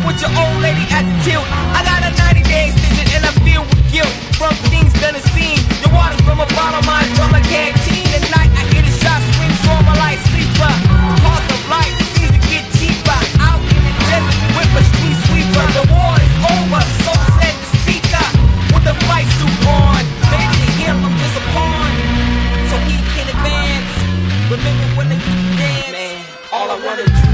with your old lady at the tilt. I got a 90-day extension and I feel with guilt from things done and seen. The water from a bottle, mine from a canteen. At night I hear the shots scream, so I'm a light sleeper. The cost of life seems to get cheaper. Out in the desert with a street sweeper. The war is over, so said the speaker. With the fight suit on, baby to him I'm just a pawn, so he can advance. Remember when they used to dance? Man, all I wanna do